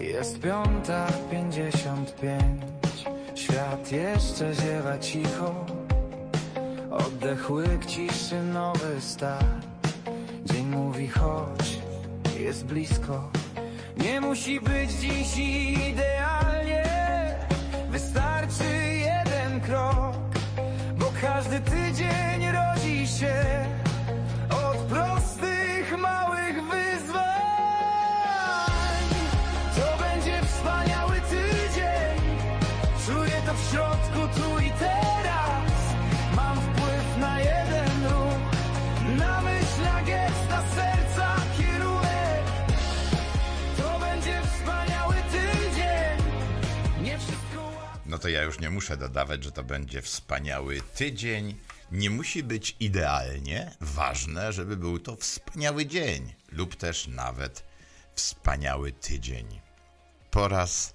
Jest 5:55. Świat jeszcze ziewa cicho. Oddech łyk ciszy, nowy start. Dzień mówi chodź, jest blisko. Nie musi być dziś idealnie. Wystarczy jeden krok, bo każdy tydzień rodzi się od prostych, małych wyzwań. To będzie wspaniały tydzień. Czuję to w środku, tu i teraz. Mam wpływ na jeden ruch, na myśl, na gest, na serca kierunek. To będzie wspaniały tydzień. Nie wszystko... No to ja już nie muszę dodawać, że to będzie wspaniały tydzień. Nie musi być idealnie. Ważne, żeby był to wspaniały dzień lub też nawet wspaniały tydzień. Po raz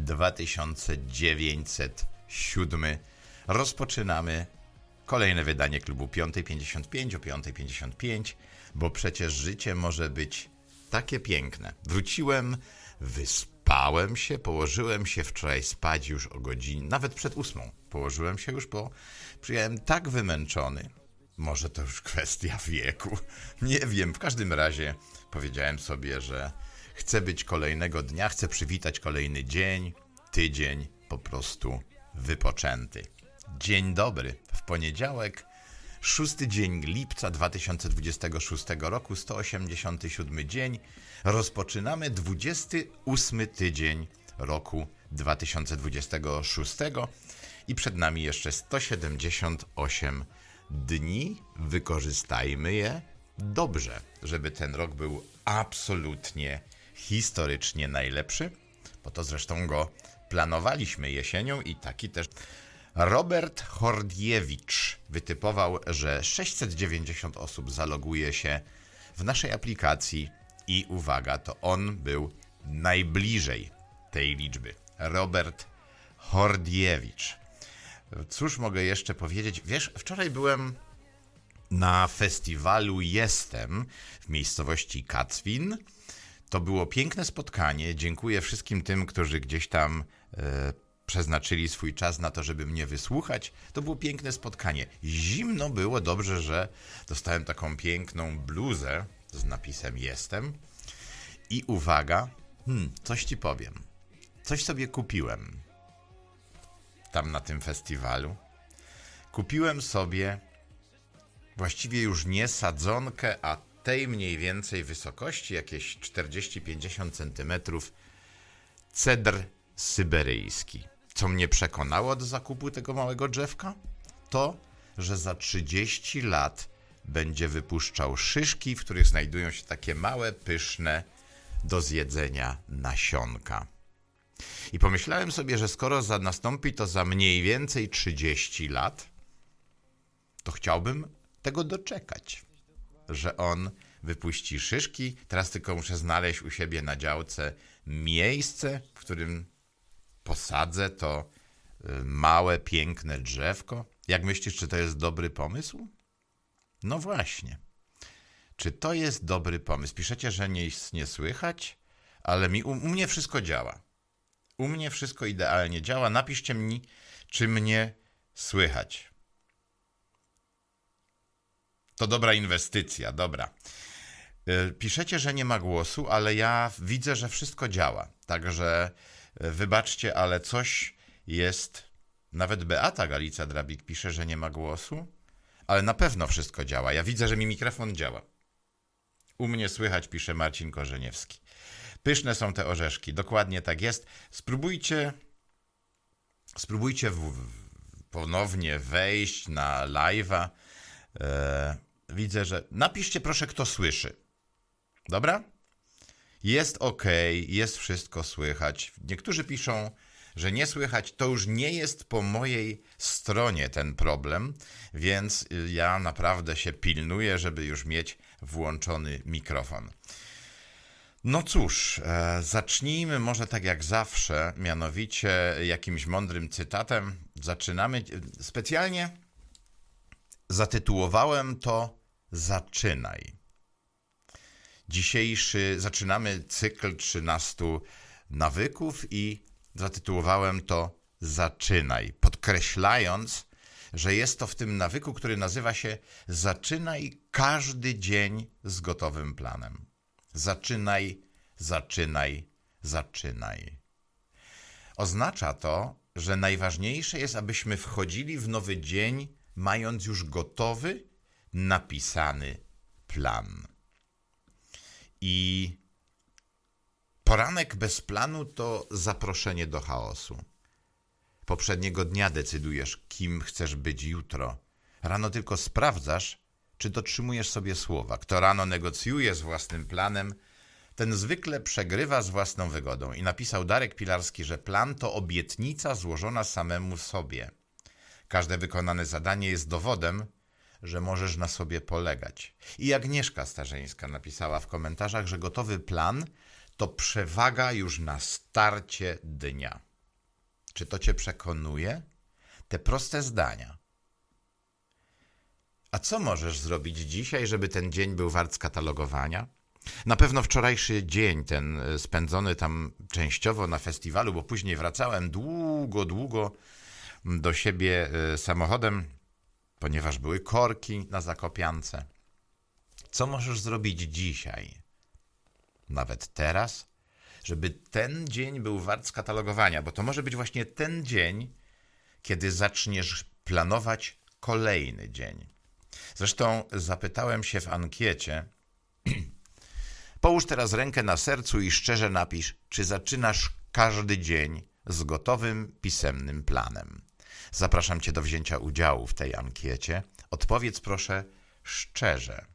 2907 rozpoczynamy kolejne wydanie klubu 5:55 o 5:55, bo przecież życie może być takie piękne. Wróciłem, wyspałem się, położyłem się wczoraj spać już o godzinie, nawet przed 8. Położyłem się już, bo przyjechałem tak wymęczony. Może to już kwestia wieku. Nie wiem, w każdym razie powiedziałem sobie, że chcę być kolejnego dnia, chcę przywitać kolejny dzień, tydzień po prostu wypoczęty. Dzień dobry, w poniedziałek, 6 dzień lipca 2026 roku, 187 dzień. Rozpoczynamy 28 tydzień roku 2026 i przed nami jeszcze 178 dni. Wykorzystajmy je dobrze, żeby ten rok był absolutnie historycznie najlepszy, bo to zresztą go planowaliśmy jesienią i taki też Robert Hordiewicz wytypował, że 690 osób zaloguje się w naszej aplikacji i uwaga, to on był najbliżej tej liczby. Robert Hordiewicz. Cóż mogę jeszcze powiedzieć? Wiesz, wczoraj byłem na festiwalu Jestem w miejscowości Kacwin. To było piękne spotkanie. Dziękuję wszystkim tym, którzy gdzieś tam przeznaczyli swój czas na to, żeby mnie wysłuchać. To było piękne spotkanie. Zimno było, dobrze, że dostałem taką piękną bluzę z napisem Jestem. I uwaga, coś ci powiem. Coś sobie kupiłem tam na tym festiwalu. Kupiłem sobie właściwie już nie sadzonkę, a tej mniej więcej wysokości, jakieś 40-50 cm, cedr syberyjski. Co mnie przekonało do zakupu tego małego drzewka? To, że za 30 lat będzie wypuszczał szyszki, w których znajdują się takie małe, pyszne do zjedzenia nasionka. I pomyślałem sobie, że skoro nastąpi to za mniej więcej 30 lat, to chciałbym tego doczekać, że on wypuści szyszki. Teraz tylko muszę znaleźć u siebie na działce miejsce, w którym posadzę to małe, piękne drzewko. Jak myślisz, czy to jest dobry pomysł? No właśnie. Czy to jest dobry pomysł? Piszecie, że nic nie słychać, ale u mnie wszystko działa. U mnie wszystko idealnie działa. Napiszcie mi, czy mnie słychać. To dobra inwestycja, dobra. Piszecie, że nie ma głosu, ale ja widzę, że wszystko działa. Także wybaczcie, ale coś jest. Nawet Beata Galica-Drabik pisze, że nie ma głosu, ale na pewno wszystko działa. Ja widzę, że mi mikrofon działa. U mnie słychać, pisze Marcin Korzeniewski. Pyszne są te orzeszki, dokładnie tak jest. Spróbujcie ponownie wejść na live'a. Widzę, że... Napiszcie proszę, kto słyszy. Dobra? Jest ok, jest wszystko słychać. Niektórzy piszą, że nie słychać. To już nie jest po mojej stronie ten problem, więc ja naprawdę się pilnuję, żeby już mieć włączony mikrofon. No cóż, zacznijmy może tak jak zawsze, mianowicie jakimś mądrym cytatem. Zaczynamy. Specjalnie zatytułowałem to Zaczynaj. Zaczynamy cykl 13 nawyków i zatytułowałem to Zaczynaj, podkreślając, że jest to w tym nawyku, który nazywa się Zaczynaj każdy dzień z gotowym planem. Zaczynaj, zaczynaj, zaczynaj. Oznacza to, że najważniejsze jest, abyśmy wchodzili w nowy dzień, mając już gotowy, napisany plan. I poranek bez planu to zaproszenie do chaosu. Poprzedniego dnia decydujesz, kim chcesz być jutro. Rano tylko sprawdzasz, czy dotrzymujesz sobie słowa. Kto rano negocjuje z własnym planem, ten zwykle przegrywa z własną wygodą. I napisał Darek Pilarski, że plan to obietnica złożona samemu sobie. Każde wykonane zadanie jest dowodem, że możesz na sobie polegać. I Agnieszka Starzyńska napisała w komentarzach, że gotowy plan to przewaga już na starcie dnia. Czy to cię przekonuje? Te proste zdania. A co możesz zrobić dzisiaj, żeby ten dzień był wart skatalogowania? Na pewno wczorajszy dzień, ten spędzony tam częściowo na festiwalu, bo później wracałem długo do siebie samochodem, ponieważ były korki na Zakopiance. Co możesz zrobić dzisiaj, nawet teraz, żeby ten dzień był wart skatalogowania? Bo to może być właśnie ten dzień, kiedy zaczniesz planować kolejny dzień. Zresztą zapytałem się w ankiecie, połóż teraz rękę na sercu i szczerze napisz, czy zaczynasz każdy dzień z gotowym, pisemnym planem. Zapraszam cię do wzięcia udziału w tej ankiecie. Odpowiedz proszę szczerze.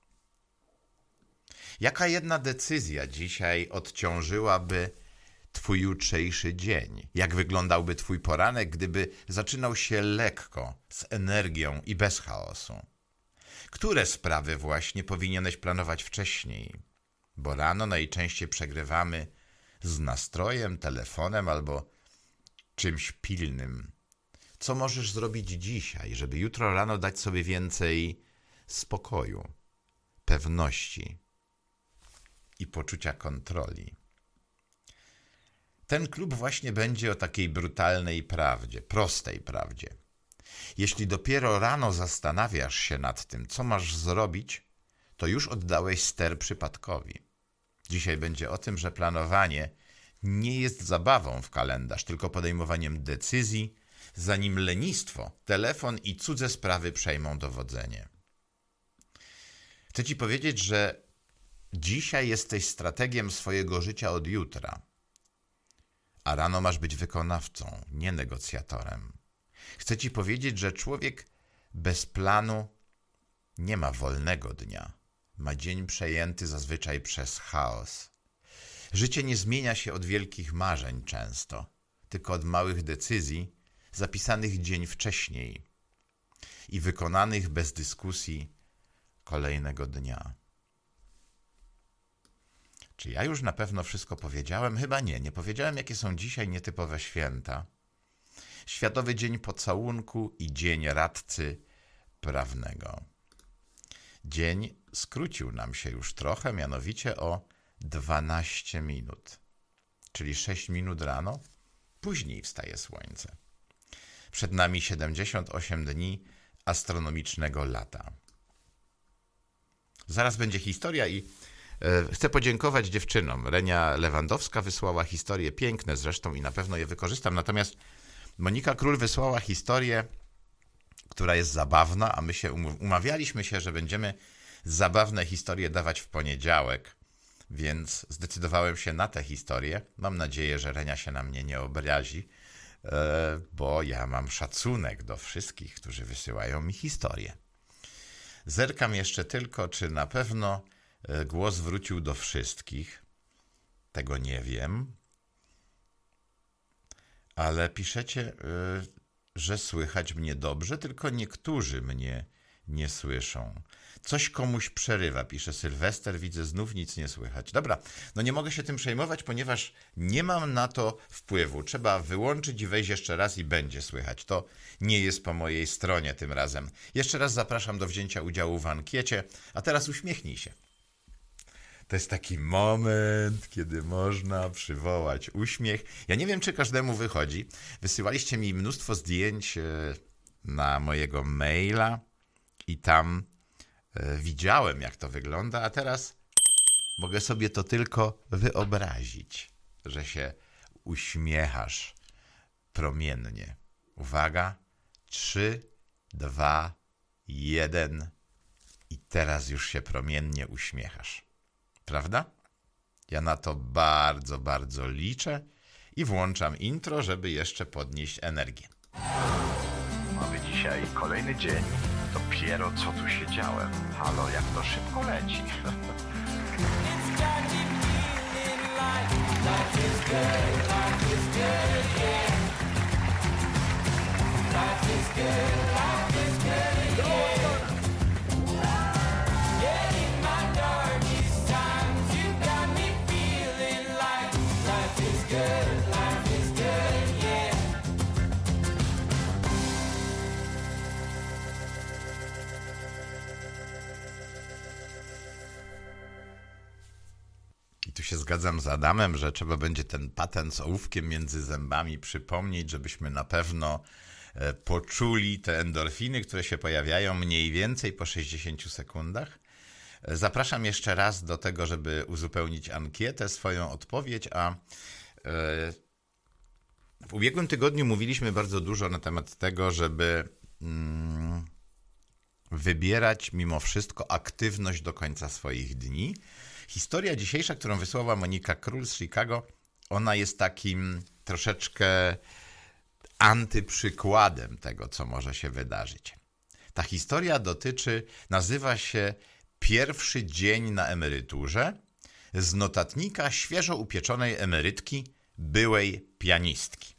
Jaka jedna decyzja dzisiaj odciążyłaby twój jutrzejszy dzień? Jak wyglądałby twój poranek, gdyby zaczynał się lekko, z energią i bez chaosu? Które sprawy właśnie powinieneś planować wcześniej? Bo rano najczęściej przegrywamy z nastrojem, telefonem albo czymś pilnym. Co możesz zrobić dzisiaj, żeby jutro rano dać sobie więcej spokoju, pewności i poczucia kontroli? Ten klub właśnie będzie o takiej brutalnej prawdzie, prostej prawdzie. Jeśli dopiero rano zastanawiasz się nad tym, co masz zrobić, to już oddałeś ster przypadkowi. Dzisiaj będzie o tym, że planowanie nie jest zabawą w kalendarz, tylko podejmowaniem decyzji, zanim lenistwo, telefon i cudze sprawy przejmą dowodzenie. Chcę ci powiedzieć, że dzisiaj jesteś strategiem swojego życia od jutra, a rano masz być wykonawcą, nie negocjatorem. Chcę ci powiedzieć, że człowiek bez planu nie ma wolnego dnia. Ma dzień przejęty zazwyczaj przez chaos. Życie nie zmienia się od wielkich marzeń często, tylko od małych decyzji zapisanych dzień wcześniej i wykonanych bez dyskusji kolejnego dnia. Czy ja już na pewno wszystko powiedziałem? Chyba nie. Nie powiedziałem, jakie są dzisiaj nietypowe święta. Światowy Dzień Pocałunku i Dzień Radcy Prawnego. Dzień skrócił nam się już trochę, mianowicie o 12 minut. Czyli 6 minut rano, później wstaje słońce. Przed nami 78 dni astronomicznego lata. Zaraz będzie historia i chcę podziękować dziewczynom. Renia Lewandowska wysłała historie piękne zresztą i na pewno je wykorzystam. Natomiast Monika Król wysłała historię, która jest zabawna, a my się umawialiśmy się, że będziemy zabawne historie dawać w poniedziałek, więc zdecydowałem się na tę historię. Mam nadzieję, że Renia się na mnie nie obrazi, bo ja mam szacunek do wszystkich, którzy wysyłają mi historie. Zerkam jeszcze tylko, czy na pewno głos wrócił do wszystkich. Tego nie wiem. Ale piszecie, że słychać mnie dobrze, tylko niektórzy mnie nie słyszą. Coś komuś przerywa, pisze Sylwester, widzę, znów nic nie słychać. Dobra, no nie mogę się tym przejmować, ponieważ nie mam na to wpływu. Trzeba wyłączyć i wejść jeszcze raz i będzie słychać. To nie jest po mojej stronie tym razem. Jeszcze raz zapraszam do wzięcia udziału w ankiecie, a teraz uśmiechnij się. To jest taki moment, kiedy można przywołać uśmiech. Ja nie wiem, czy każdemu wychodzi. Wysyłaliście mi mnóstwo zdjęć na mojego maila i tam widziałem, jak to wygląda, a teraz mogę sobie to tylko wyobrazić, że się uśmiechasz promiennie. Uwaga, 3, 2, 1 i teraz już się promiennie uśmiechasz. Prawda? Ja na to bardzo, bardzo liczę i włączam intro, żeby jeszcze podnieść energię. Mamy dzisiaj kolejny dzień. Dopiero co tu siedziałem. Halo, jak to szybko leci. I tu się zgadzam z Adamem, że trzeba będzie ten patent z ołówkiem między zębami przypomnieć, żebyśmy na pewno poczuli te endorfiny, które się pojawiają mniej więcej po 60 sekundach. Zapraszam jeszcze raz do tego, żeby uzupełnić ankietę, swoją odpowiedź, a w ubiegłym tygodniu mówiliśmy bardzo dużo na temat tego, żeby wybierać mimo wszystko aktywność do końca swoich dni. Historia dzisiejsza, którą wysłała Monika Król z Chicago, ona jest takim troszeczkę antyprzykładem tego, co może się wydarzyć. Ta historia nazywa się Pierwszy dzień na emeryturze z notatnika świeżo upieczonej emerytki, byłej pianistki.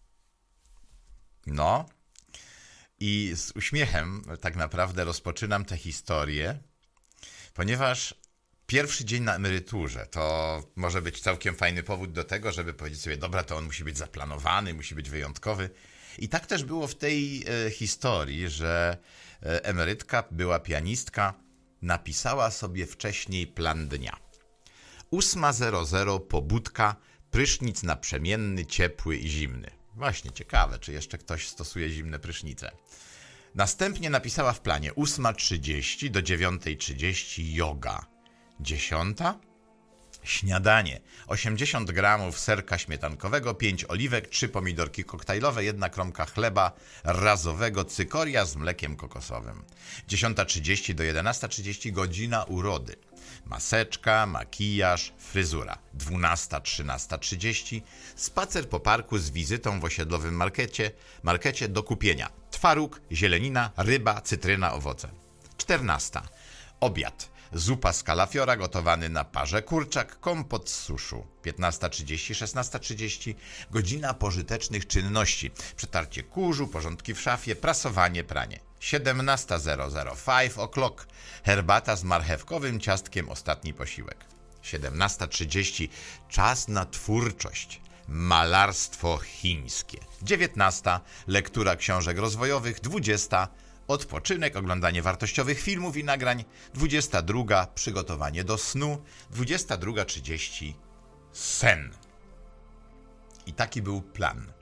No i z uśmiechem tak naprawdę rozpoczynam tę historię, ponieważ pierwszy dzień na emeryturze to może być całkiem fajny powód do tego, żeby powiedzieć sobie, dobra, to on musi być zaplanowany, musi być wyjątkowy. I tak też było w tej historii, że emerytka, była pianistka, napisała sobie wcześniej plan dnia. 8:00 pobudka, prysznic naprzemienny, ciepły i zimny. Właśnie, ciekawe, czy jeszcze ktoś stosuje zimne prysznice. Następnie napisała w planie 8:30 do 9:30 yoga. 10. Śniadanie. 80 gramów serka śmietankowego, 5 oliwek, 3 pomidorki koktajlowe, 1 kromka chleba razowego, cykoria z mlekiem kokosowym. 10:30 do 11:30 godzina urody. Maseczka, makijaż, fryzura. 12, 13:30 spacer po parku z wizytą w osiedlowym markecie do kupienia. Twaróg, zielenina, ryba, cytryna, owoce. 14. Obiad. Zupa z kalafiora, gotowany na parze kurczak, kompot z suszu. 15:30, 16:30 godzina pożytecznych czynności. Przetarcie kurzu, porządki w szafie, prasowanie, pranie. 17:00, 5 o'clock, herbata z marchewkowym ciastkiem, ostatni posiłek. 17:30, czas na twórczość, malarstwo chińskie. 19:00, lektura książek rozwojowych. 20:00, odpoczynek, oglądanie wartościowych filmów i nagrań. 22:00, przygotowanie do snu. 22:30, sen. I taki był plan.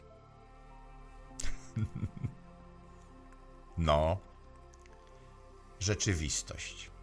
No, rzeczywistość.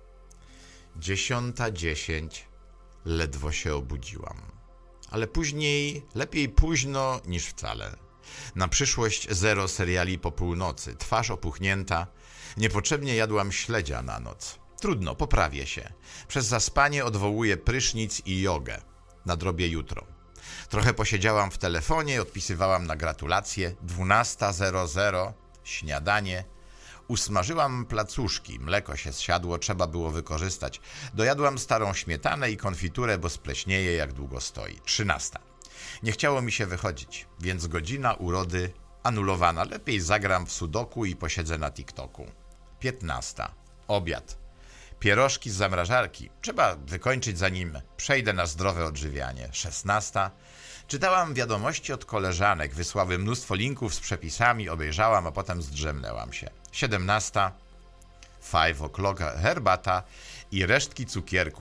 10:10, ledwo się obudziłam. Ale później, lepiej późno niż wcale. Na przyszłość 0 seriali po północy, twarz opuchnięta. Niepotrzebnie jadłam śledzia na noc. Trudno, poprawię się. Przez zaspanie odwołuję prysznic i jogę. Nadrobię jutro. Trochę posiedziałam w telefonie, odpisywałam na gratulacje. 12:00, śniadanie. Usmażyłam placuszki, mleko się zsiadło, trzeba było wykorzystać. Dojadłam starą śmietanę i konfiturę, bo spleśnieje jak długo stoi. 13:00. Nie chciało mi się wychodzić, więc godzina urody anulowana. Lepiej zagram w sudoku i posiedzę na TikToku. 15:00. Obiad. Pierożki z zamrażarki. Trzeba wykończyć, zanim przejdę na zdrowe odżywianie. 16:00. Czytałam wiadomości od koleżanek. Wysłały mnóstwo linków z przepisami. Obejrzałam, a potem zdrzemnęłam się. 17:00. 5 o'clock. Herbata i resztki cukierków.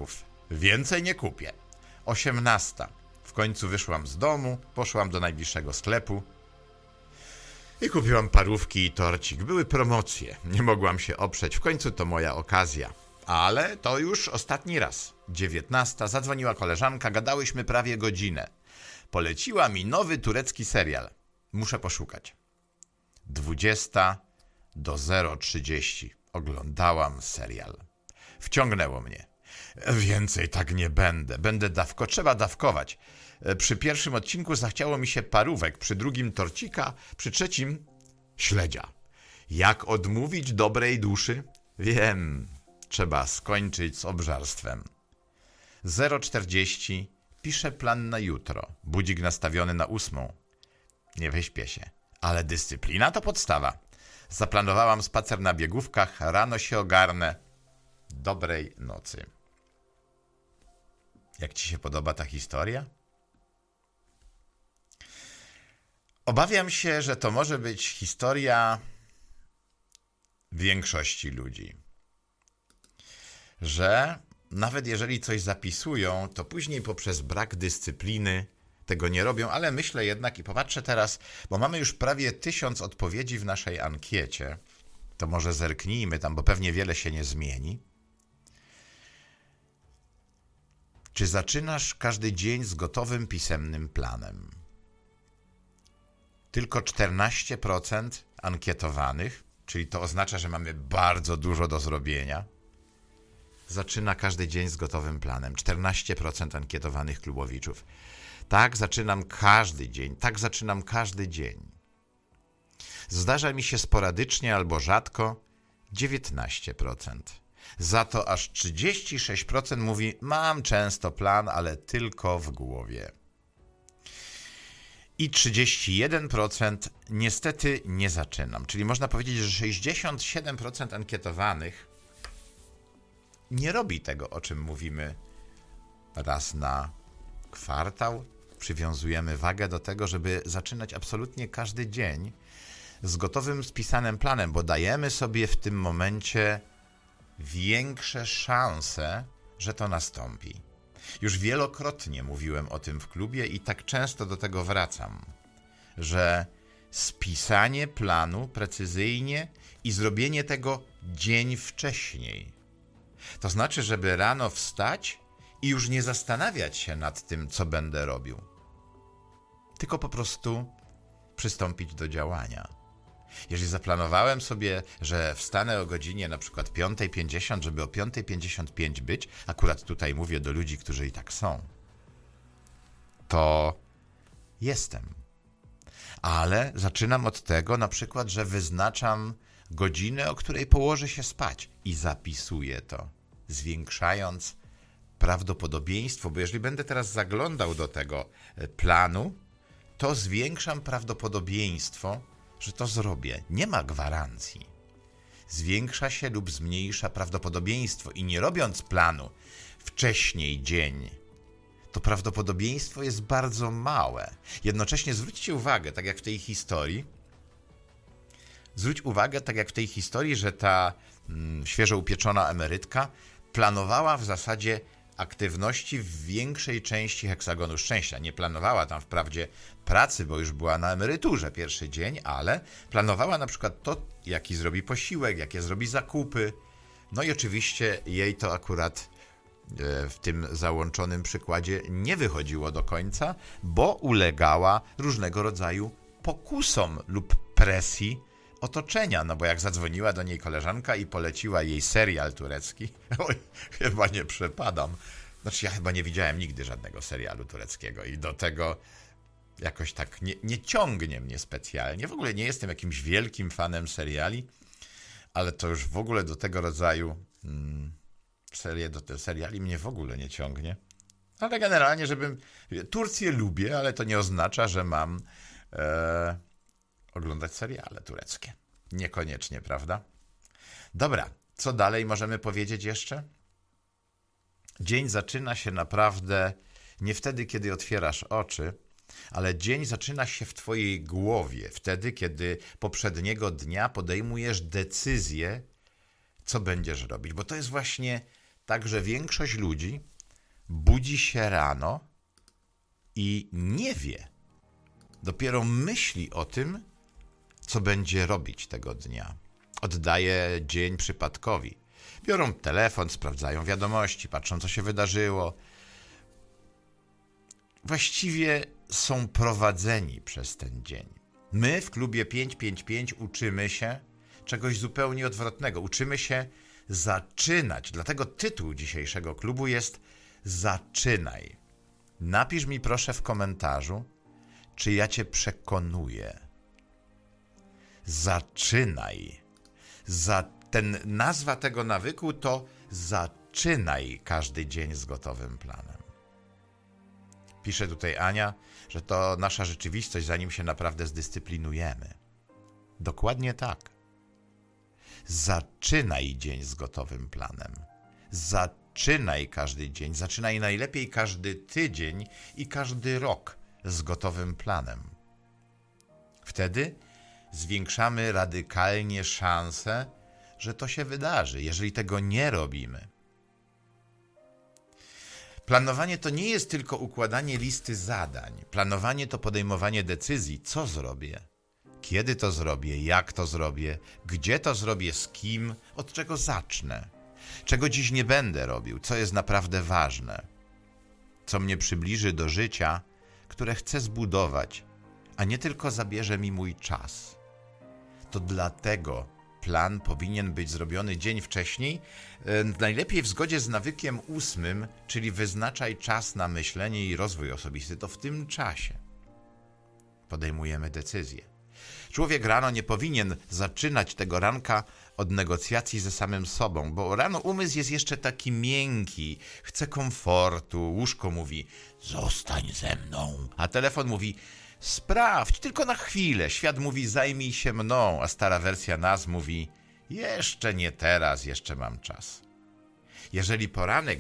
Więcej nie kupię. 18. W końcu wyszłam z domu, poszłam do najbliższego sklepu i kupiłam parówki i torcik. Były promocje, nie mogłam się oprzeć. W końcu to moja okazja. Ale to już ostatni raz. 19. Zadzwoniła koleżanka, gadałyśmy prawie godzinę. Poleciła mi nowy turecki serial. Muszę poszukać. 20 do 0:30. Oglądałam serial. Wciągnęło mnie. Więcej tak nie będę. Trzeba dawkować. Przy pierwszym odcinku zachciało mi się parówek, przy drugim torcika, przy trzecim śledzia. Jak odmówić dobrej duszy? Wiem, trzeba skończyć z obżarstwem. 0:40. Piszę plan na jutro. Budzik nastawiony na 8. Nie wyśpię się. Ale dyscyplina to podstawa. Zaplanowałam spacer na biegówkach, rano się ogarnę. Dobrej nocy. Jak ci się podoba ta historia? Obawiam się, że to może być historia większości ludzi. Że nawet jeżeli coś zapisują, to później poprzez brak dyscypliny tego nie robią, ale myślę jednak i popatrzę teraz, bo mamy już prawie 1000 odpowiedzi w naszej ankiecie, to może zerknijmy tam, bo pewnie wiele się nie zmieni. Czy zaczynasz każdy dzień z gotowym pisemnym planem? Tylko 14% ankietowanych, czyli to oznacza, że mamy bardzo dużo do zrobienia, zaczyna każdy dzień z gotowym planem. 14% ankietowanych klubowiczów. Tak zaczynam każdy dzień. Tak zaczynam każdy dzień. Zdarza mi się sporadycznie albo rzadko 19%. Za to aż 36% mówi, mam często plan, ale tylko w głowie. I 31% niestety nie zaczynam. Czyli można powiedzieć, że 67% ankietowanych nie robi tego, o czym mówimy raz na kwartał. Przywiązujemy wagę do tego, żeby zaczynać absolutnie każdy dzień z gotowym, spisanym planem, bo dajemy sobie w tym momencie większe szanse, że to nastąpi. Już wielokrotnie mówiłem o tym w klubie i tak często do tego wracam, że spisanie planu precyzyjnie i zrobienie tego dzień wcześniej. To znaczy, żeby rano wstać i już nie zastanawiać się nad tym, co będę robił, tylko po prostu przystąpić do działania. Jeżeli zaplanowałem sobie, że wstanę o godzinie na przykład 5:50, żeby o 5:55 być, akurat tutaj mówię do ludzi, którzy i tak są, to jestem. Ale zaczynam od tego na przykład, że wyznaczam godzinę, o której położę się spać i zapisuję to, zwiększając prawdopodobieństwo, bo jeżeli będę teraz zaglądał do tego planu, to zwiększam prawdopodobieństwo, że to zrobię. Nie ma gwarancji. Zwiększa się lub zmniejsza prawdopodobieństwo i nie robiąc planu wcześniej dzień, to prawdopodobieństwo jest bardzo małe. Jednocześnie zwróćcie uwagę, tak jak w tej historii, że ta świeżo upieczona emerytka planowała w zasadzie aktywności w większej części heksagonu szczęścia. Nie planowała tam wprawdzie pracy, bo już była na emeryturze pierwszy dzień, ale planowała na przykład to, jaki zrobi posiłek, jakie zrobi zakupy. No i oczywiście jej to akurat w tym załączonym przykładzie nie wychodziło do końca, bo ulegała różnego rodzaju pokusom lub presji otoczenia, no bo jak zadzwoniła do niej koleżanka i poleciła jej serial turecki, oj, chyba nie przepadam. Znaczy ja chyba nie widziałem nigdy żadnego serialu tureckiego i do tego jakoś tak nie ciągnie mnie specjalnie. W ogóle nie jestem jakimś wielkim fanem seriali, ale to już w ogóle do tego rodzaju seriali mnie w ogóle nie ciągnie. Ale generalnie, Turcję lubię, ale to nie oznacza, że mam oglądać seriale tureckie. Niekoniecznie, prawda? Dobra, co dalej możemy powiedzieć jeszcze? Dzień zaczyna się naprawdę nie wtedy, kiedy otwierasz oczy, ale dzień zaczyna się w twojej głowie, wtedy, kiedy poprzedniego dnia podejmujesz decyzję, co będziesz robić. Bo to jest właśnie tak, że większość ludzi budzi się rano i nie wie. Dopiero myśli o tym, co będzie robić tego dnia. Oddaje dzień przypadkowi. Biorą telefon, sprawdzają wiadomości, patrzą, co się wydarzyło. Właściwie są prowadzeni przez ten dzień. My w klubie 555 uczymy się czegoś zupełnie odwrotnego. Uczymy się zaczynać. Dlatego tytuł dzisiejszego klubu jest Zaczynaj. Napisz mi proszę w komentarzu, czy ja cię przekonuję. Zaczynaj. Nazwa tego nawyku to zaczynaj każdy dzień z gotowym planem. Pisze tutaj Ania, że to nasza rzeczywistość, zanim się naprawdę zdyscyplinujemy. Dokładnie tak. Zaczynaj dzień z gotowym planem. Zaczynaj każdy dzień. Zaczynaj najlepiej każdy tydzień i każdy rok z gotowym planem. Wtedy zwiększamy radykalnie szansę, że to się wydarzy, jeżeli tego nie robimy. Planowanie to nie jest tylko układanie listy zadań. Planowanie to podejmowanie decyzji, co zrobię, kiedy to zrobię, jak to zrobię, gdzie to zrobię, z kim, od czego zacznę, czego dziś nie będę robił, co jest naprawdę ważne, co mnie przybliży do życia, które chcę zbudować, a nie tylko zabierze mi mój czas. To dlatego plan powinien być zrobiony dzień wcześniej, najlepiej w zgodzie z nawykiem 8, czyli wyznaczaj czas na myślenie i rozwój osobisty. To w tym czasie podejmujemy decyzje. Człowiek rano nie powinien zaczynać tego ranka od negocjacji ze samym sobą, bo rano umysł jest jeszcze taki miękki, chce komfortu, łóżko mówi zostań ze mną, a telefon mówi sprawdź, tylko na chwilę. Świat mówi zajmij się mną, a stara wersja nas mówi jeszcze nie teraz, jeszcze mam czas. Jeżeli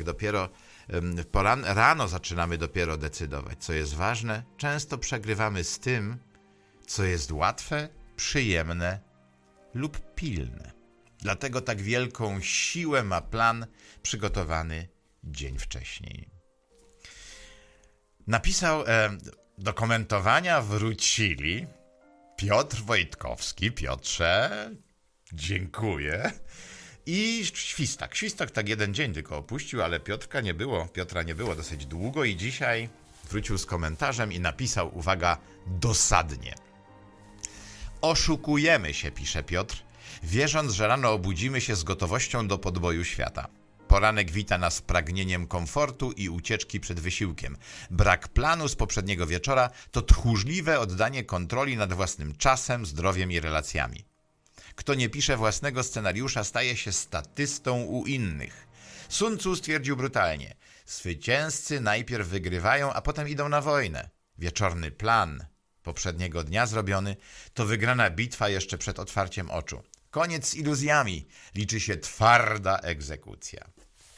rano zaczynamy dopiero decydować, co jest ważne, często przegrywamy z tym, co jest łatwe, przyjemne lub pilne. Dlatego tak wielką siłę ma plan przygotowany dzień wcześniej. Napisał... Do komentowania wrócili Piotr Wojtkowski. Piotrze, dziękuję. I Świstak. Świstak tak jeden dzień tylko opuścił, ale Piotra nie było dosyć długo i dzisiaj wrócił z komentarzem i napisał, uwaga, dosadnie. Oszukujemy się, pisze Piotr, wierząc, że rano obudzimy się z gotowością do podboju świata. Poranek wita nas pragnieniem komfortu i ucieczki przed wysiłkiem. Brak planu z poprzedniego wieczora to tchórzliwe oddanie kontroli nad własnym czasem, zdrowiem i relacjami. Kto nie pisze własnego scenariusza, staje się statystą u innych. Sun Tzu stwierdził brutalnie: zwycięzcy najpierw wygrywają, a potem idą na wojnę. Wieczorny plan poprzedniego dnia zrobiony to wygrana bitwa jeszcze przed otwarciem oczu. Koniec z iluzjami, liczy się twarda egzekucja.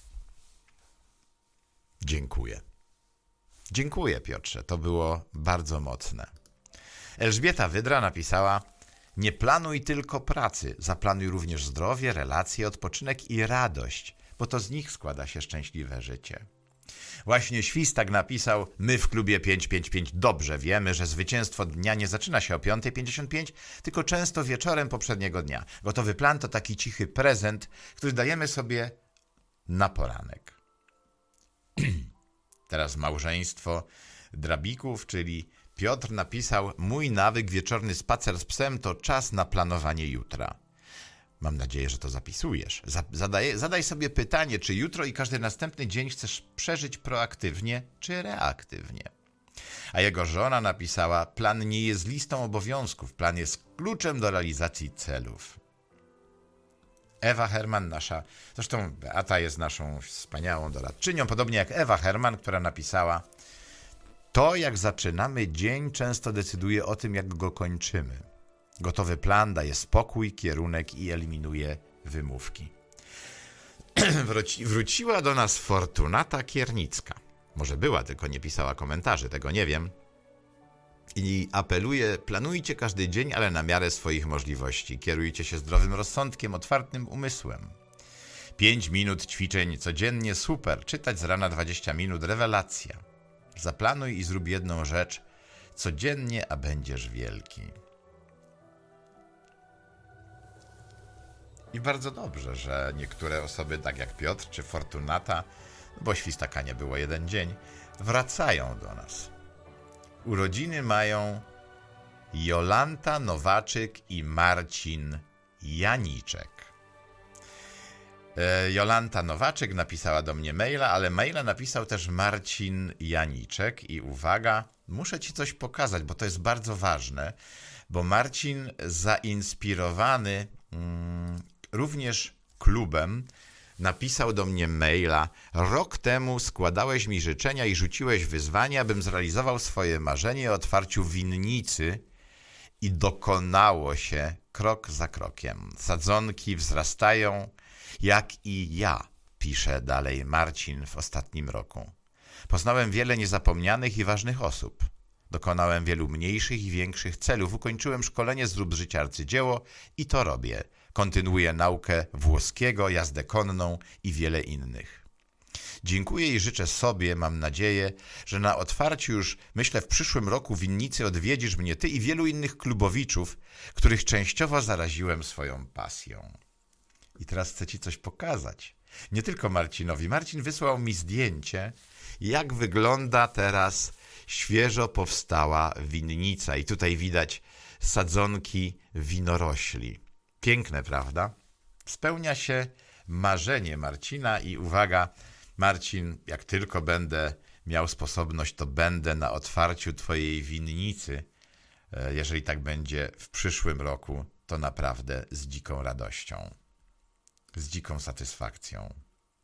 Dziękuję. Dziękuję, Piotrze, to było bardzo mocne. Elżbieta Wydra napisała: nie planuj tylko pracy, zaplanuj również zdrowie, relacje, odpoczynek i radość, bo to z nich składa się szczęśliwe życie. Właśnie Świstak napisał: my w klubie 555 dobrze wiemy, że zwycięstwo dnia nie zaczyna się o 5:55, tylko często wieczorem poprzedniego dnia. Gotowy plan to taki cichy prezent, który dajemy sobie na poranek. Teraz małżeństwo Drabików, czyli Piotr napisał: mój nawyk wieczorny spacer z psem to czas na planowanie jutra. Mam nadzieję, że to zapisujesz. Zadaj sobie pytanie, czy jutro i każdy następny dzień chcesz przeżyć proaktywnie, czy reaktywnie. A jego żona napisała: plan nie jest listą obowiązków, plan jest kluczem do realizacji celów. Ewa Herman, zresztą Beata jest naszą wspaniałą doradczynią, podobnie jak Ewa Herman, która napisała: to, jak zaczynamy dzień, często decyduje o tym, jak go kończymy. Gotowy plan daje spokój, kierunek i eliminuje wymówki. Wróciła do nas Fortunata Kiernicka. Może była, tylko nie pisała komentarzy, tego nie wiem. I apeluje: planujcie każdy dzień, ale na miarę swoich możliwości. Kierujcie się zdrowym rozsądkiem, otwartym umysłem. 5 minut ćwiczeń codziennie, super. Czytać z rana 20 minut, rewelacja. Zaplanuj i zrób jedną rzecz codziennie, a będziesz wielki. I bardzo dobrze, że niektóre osoby, tak jak Piotr czy Fortunata, bo świstaka nie było jeden dzień, wracają do nas. Urodziny mają Jolanta Nowaczyk i Marcin Janiczek. Jolanta Nowaczyk napisała do mnie maila, ale maila napisał też Marcin Janiczek i uwaga, muszę ci coś pokazać, bo to jest bardzo ważne, bo Marcin zainspirowany również klubem napisał do mnie maila: rok temu składałeś mi życzenia i rzuciłeś wyzwanie, abym zrealizował swoje marzenie o otwarciu winnicy i dokonało się krok za krokiem. Sadzonki wzrastają, jak i ja, pisze dalej Marcin w ostatnim roku. Poznałem wiele niezapomnianych i ważnych osób. Dokonałem wielu mniejszych i większych celów. Ukończyłem szkolenie Zrób z życia arcydzieło i to robię. Kontynuuję naukę włoskiego, jazdę konną i wiele innych. Dziękuję i życzę sobie, mam nadzieję, że na otwarciu już, myślę, w przyszłym roku winnicy odwiedzisz mnie ty i wielu innych klubowiczów, których częściowo zaraziłem swoją pasją. I teraz chcę ci coś pokazać. Nie tylko Marcinowi. Marcin wysłał mi zdjęcie, jak wygląda teraz świeżo powstała winnica. I tutaj widać sadzonki winorośli. Piękne, prawda? Spełnia się marzenie Marcina i uwaga, Marcin, jak tylko będę miał sposobność, to będę na otwarciu twojej winnicy. Jeżeli tak będzie w przyszłym roku, to naprawdę z dziką radością, z dziką satysfakcją.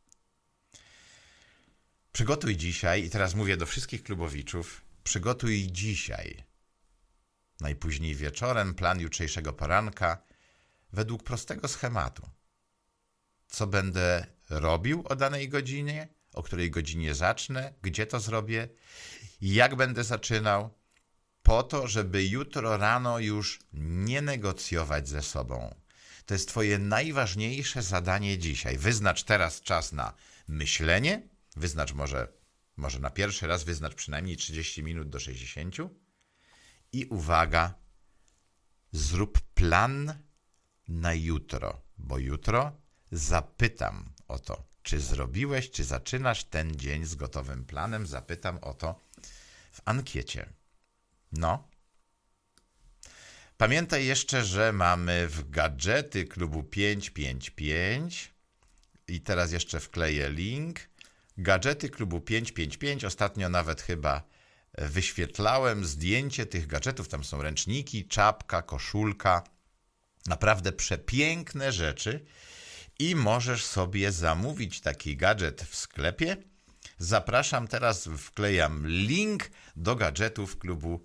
Przygotuj dzisiaj, i teraz mówię do wszystkich klubowiczów, przygotuj dzisiaj, najpóźniej wieczorem, plan jutrzejszego poranka, według prostego schematu. Co będę robił o danej godzinie, o której godzinie zacznę, gdzie to zrobię i jak będę zaczynał, po to, żeby jutro rano już nie negocjować ze sobą. To jest twoje najważniejsze zadanie dzisiaj. Wyznacz teraz czas na myślenie, wyznacz może na pierwszy raz, wyznacz przynajmniej 30 minut do 60 i uwaga, zrób plan na jutro, bo jutro zapytam o to, czy zrobiłeś, czy zaczynasz ten dzień z gotowym planem, zapytam o to w ankiecie. No. Pamiętaj jeszcze, że mamy w gadżety klubu 555 i teraz jeszcze wkleję link. Gadżety klubu 555, ostatnio nawet chyba wyświetlałem zdjęcie tych gadżetów, tam są ręczniki, czapka, koszulka, naprawdę przepiękne rzeczy i możesz sobie zamówić taki gadżet w sklepie. Zapraszam teraz, wklejam link do gadżetów klubu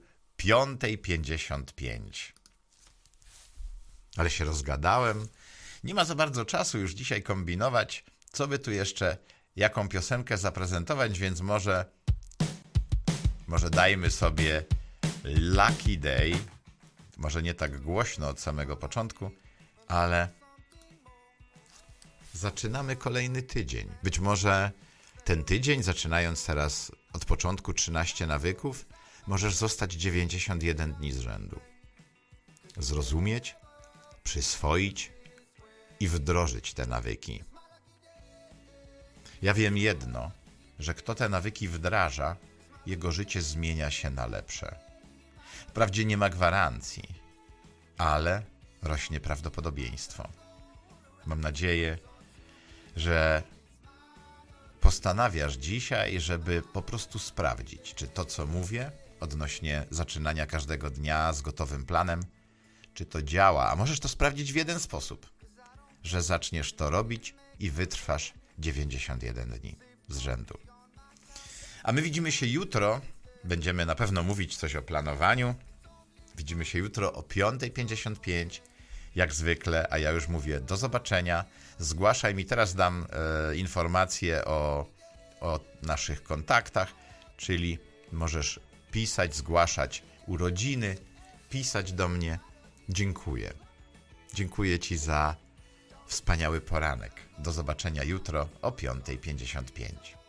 5:55. Ale się rozgadałem. Nie ma za bardzo czasu już dzisiaj kombinować, co by tu jeszcze, jaką piosenkę zaprezentować, więc może dajmy sobie Lucky Day. Może nie tak głośno od samego początku, ale zaczynamy kolejny tydzień. Być może ten tydzień, zaczynając teraz od początku 13 nawyków, możesz zostać 91 dni z rzędu. Zrozumieć, przyswoić i wdrożyć te nawyki. Ja wiem jedno, że kto te nawyki wdraża, jego życie zmienia się na lepsze. Wprawdzie nie ma gwarancji, ale rośnie prawdopodobieństwo. Mam nadzieję, że postanawiasz dzisiaj, żeby po prostu sprawdzić, czy to, co mówię odnośnie zaczynania każdego dnia z gotowym planem, czy to działa. A możesz to sprawdzić w jeden sposób, że zaczniesz to robić i wytrwasz 91 dni z rzędu. A my widzimy się jutro. Będziemy na pewno mówić coś o planowaniu. Widzimy się jutro o 5:55, jak zwykle, a ja już mówię do zobaczenia. Zgłaszaj mi, teraz dam informacje o naszych kontaktach, czyli możesz pisać, zgłaszać urodziny, pisać do mnie. Dziękuję. Dziękuję ci za wspaniały poranek. Do zobaczenia jutro o 5:55.